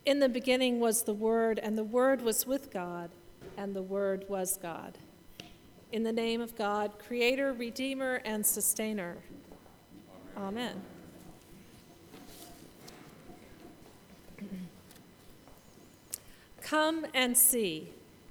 In the beginning was the Word, and the Word was with God, and the Word was God. In the name of God, Creator, Redeemer, and Sustainer. Amen. Come and see.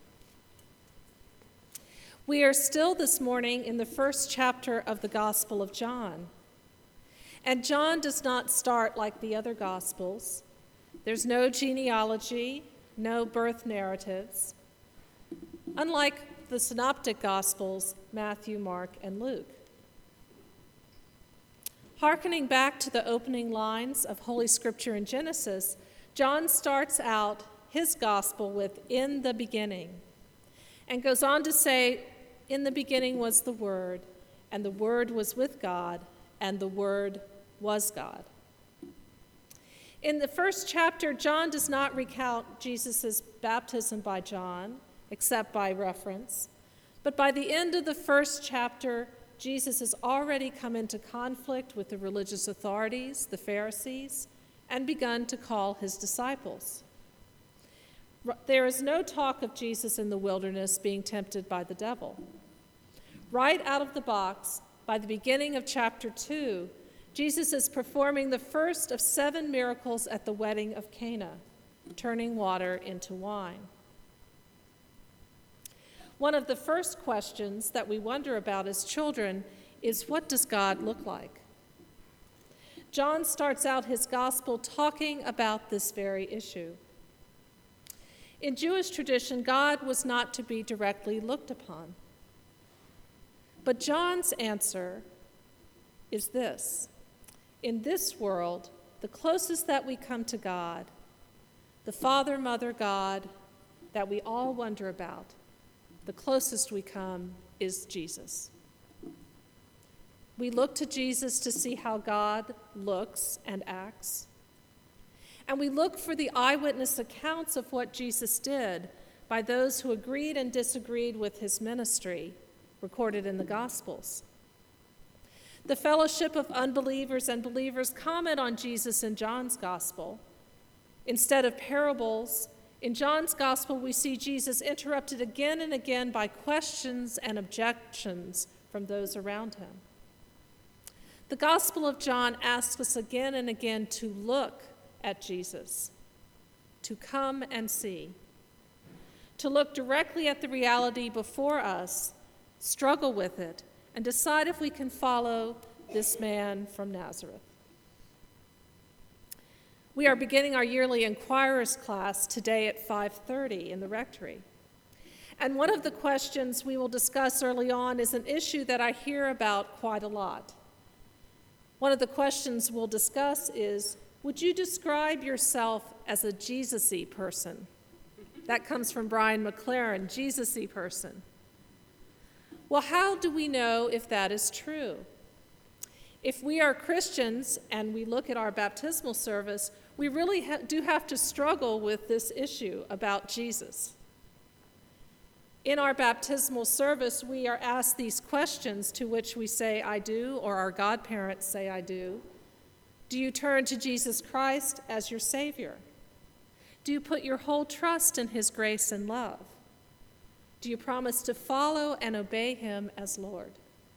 We are still this morning in the first chapter of the Gospel of John. And John does not start like the other Gospels. There's no genealogy, no birth narratives, unlike the Synoptic Gospels, Matthew, Mark, and Luke. Hearkening back to the opening lines of Holy Scripture in Genesis, John starts out his gospel with, "In the beginning," and goes on to say, "In the beginning was the Word, and the Word was with God, and the Word was God." In the first chapter, John does not recount Jesus' baptism by John, except by reference. But by the end of the first chapter, Jesus has already come into conflict with the religious authorities, the Pharisees, and begun to call his disciples. There is no talk of Jesus in the wilderness being tempted by the devil. Right out of the box, by the beginning of chapter 2, Jesus is performing the first of 7 miracles at the wedding of Cana, turning water into wine. One of the first questions that we wonder about as children is, what does God look like? John starts out his gospel talking about this very issue. In Jewish tradition, God was not to be directly looked upon. But John's answer is this: in this world, the closest that we come to God, the Father, Mother, God, that we all wonder about, the closest we come is Jesus. We look to Jesus to see how God looks and acts. And we look for the eyewitness accounts of what Jesus did by those who agreed and disagreed with his ministry, recorded in the Gospels. The fellowship of unbelievers and believers comment on Jesus in John's Gospel. Instead of parables, in John's Gospel we see Jesus interrupted again and again by questions and objections from those around him. The Gospel of John asks us again and again to look at Jesus, to come and see, to look directly at the reality before us, struggle with it, and decide if we can follow this man from Nazareth. We are beginning our yearly Inquirers class today at 5:30 in the rectory. And one of the questions we will discuss early on is an issue that I hear about quite a lot. One of the questions we'll discuss is, would you describe yourself as a Jesus-y person? That comes from Brian McLaren, Jesus-y person. Well, how do we know if that is true? If we are Christians and we look at our baptismal service, we really do have to struggle with this issue about Jesus. In our baptismal service, we are asked these questions to which we say, "I do," or our godparents say, "I do." Do you turn to Jesus Christ as your Savior? Do you put your whole trust in his grace and love? Do you promise to follow and obey him as Lord?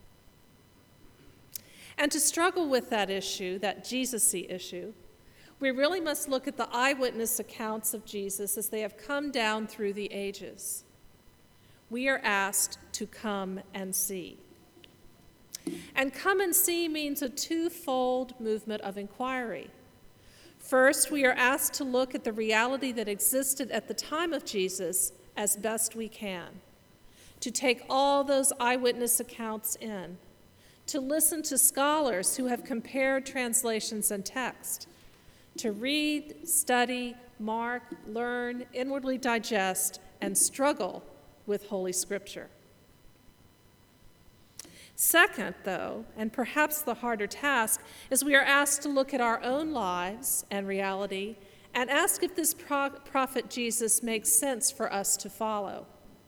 And to struggle with that issue, that Jesus-y issue, we really must look at the eyewitness accounts of Jesus as they have come down through the ages. We are asked to come and see. And come and see means a twofold movement of inquiry. First, we are asked to look at the reality that existed at the time of Jesus as best we can, to take all those eyewitness accounts in, to listen to scholars who have compared translations and text, to read, study, mark, learn, inwardly digest, and struggle with Holy Scripture. Second, though, and perhaps the harder task, is we are asked to look at our own lives and reality and ask if this prophet Jesus makes sense for us to follow.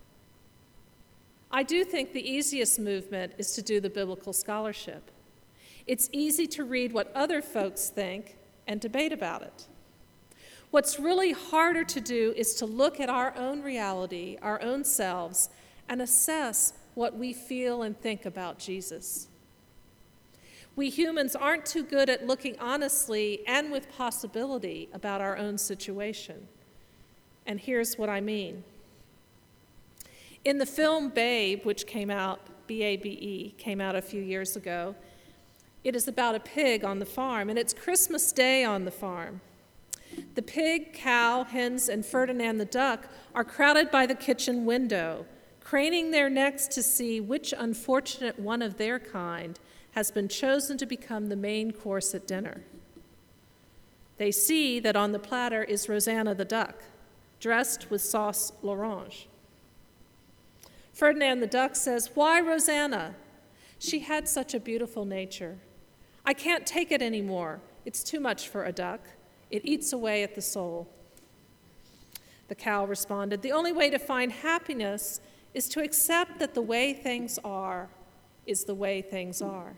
I do think the easiest movement is to do the biblical scholarship. It's easy to read what other folks think and debate about it. What's really harder to do is to look at our own reality, our own selves, and assess what we feel and think about Jesus. We humans aren't too good at looking honestly and with possibility about our own situation. And here's what I mean. In the film Babe, which came out, B-A-B-E, came out a few years ago, it is about a pig on the farm, and it's Christmas Day on the farm. The pig, cow, hens, and Ferdinand the duck are crowded by the kitchen window, craning their necks to see which unfortunate one of their kind has been chosen to become the main course at dinner. They see that on the platter is Rosanna the duck, dressed with sauce l'orange. Ferdinand the duck says, "Why Rosanna? She had such a beautiful nature. I can't take it anymore. It's too much for a duck. It eats away at the soul." The cow responded, "The only way to find happiness is to accept that the way things are is the way things are."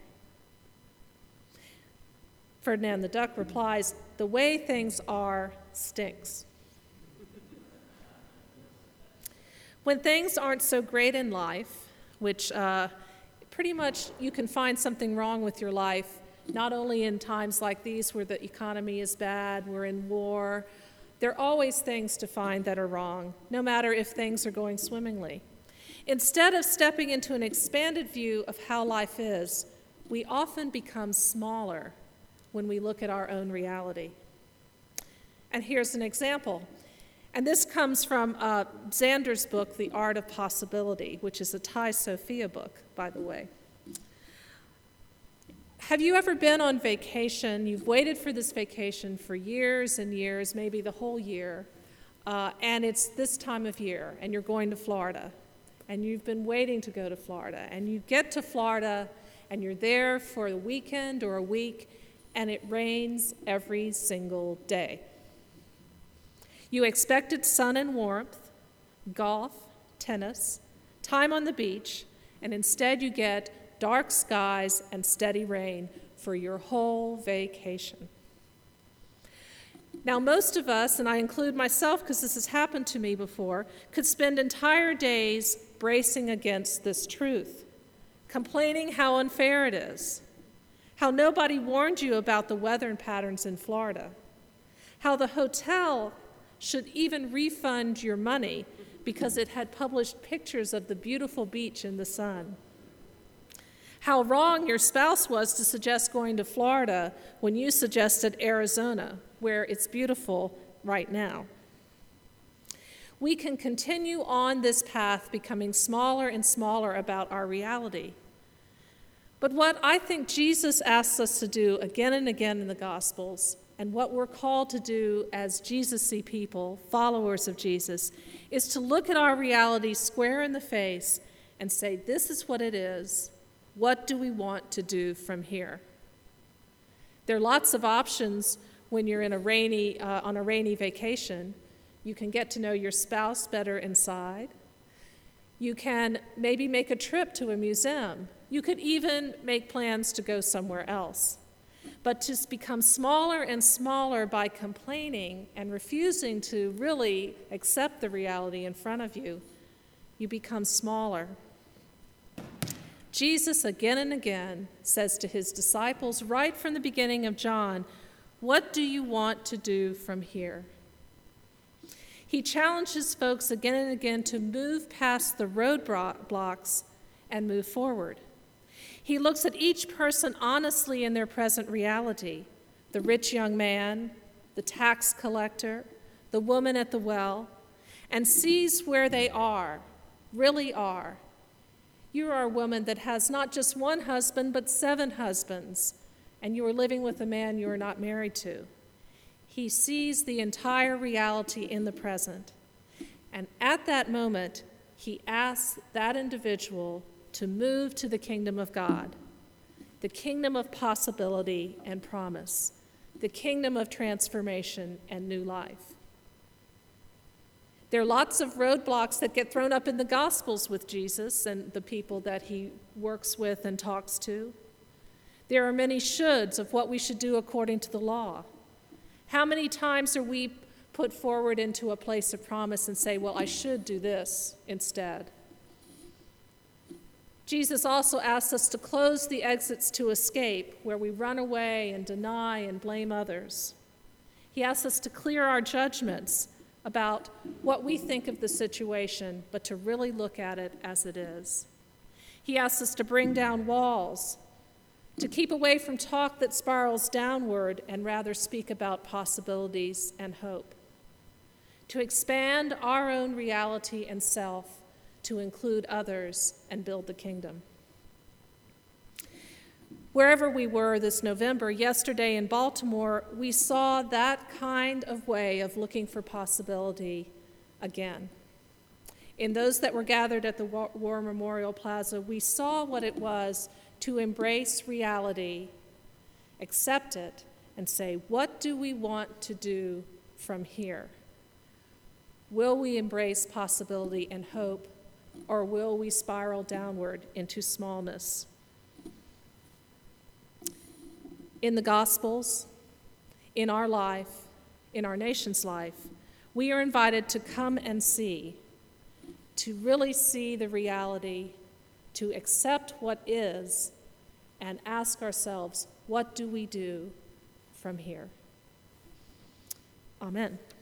Ferdinand the duck replies, "The way things are stinks." When things aren't so great in life, which pretty much you can find something wrong with your life, not only in times like these where the economy is bad, we're in war, there are always things to find that are wrong, no matter if things are going swimmingly. Instead of stepping into an expanded view of how life is, we often become smaller when we look at our own reality. And here's an example. And this comes from Xander's book, The Art of Possibility, which is a Thai Sophia book, by the way. Have you ever been on vacation? You've waited for this vacation for years and years, maybe the whole year, and it's this time of year, and you're going to Florida, and you've been waiting to go to Florida, and you get to Florida, and you're there for a weekend or a week, and it rains every single day. You expected sun and warmth, golf, tennis, time on the beach, and instead you get dark skies and steady rain for your whole vacation. Now, most of us, and I include myself because this has happened to me before, could spend entire days bracing against this truth, complaining how unfair it is, how nobody warned you about the weather patterns in Florida, how the hotel should even refund your money because it had published pictures of the beautiful beach in the sun. How wrong your spouse was to suggest going to Florida when you suggested Arizona, where it's beautiful right now. We can continue on this path, becoming smaller and smaller about our reality. But what I think Jesus asks us to do again and again in the Gospels, and what we're called to do as Jesus-y people, followers of Jesus, is to look at our reality square in the face and say, this is what it is. What do we want to do from here? There are lots of options when you're in on a rainy vacation. You can get to know your spouse better inside. You can maybe make a trip to a museum. You could even make plans to go somewhere else. But to become smaller and smaller by complaining and refusing to really accept the reality in front of you, you become smaller. Jesus again and again says to his disciples right from the beginning of John, "What do you want to do from here?" He challenges folks again and again to move past the roadblocks and move forward. He looks at each person honestly in their present reality, the rich young man, the tax collector, the woman at the well, and sees where they are, really are. You are a woman that has not just one husband, but 7 husbands, and you are living with a man you are not married to. He sees the entire reality in the present, and at that moment, he asks that individual to move to the kingdom of God, the kingdom of possibility and promise, the kingdom of transformation and new life. There are lots of roadblocks that get thrown up in the Gospels with Jesus and the people that he works with and talks to. There are many shoulds of what we should do according to the law. How many times are we put forward into a place of promise and say, well, I should do this instead. Jesus also asks us to close the exits to escape, where we run away and deny and blame others. He asks us to clear our judgments about what we think of the situation, but to really look at it as it is. He asks us to bring down walls, to keep away from talk that spirals downward and rather speak about possibilities and hope, to expand our own reality and self, to include others and build the kingdom. Wherever we were this November, yesterday in Baltimore, we saw that kind of way of looking for possibility again. In those that were gathered at the War Memorial Plaza, we saw what it was to embrace reality, accept it, and say, what do we want to do from here? Will we embrace possibility and hope, or will we spiral downward into smallness? In the Gospels, in our life, in our nation's life, we are invited to come and see, to really see the reality, to accept what is, and ask ourselves, what do we do from here? Amen.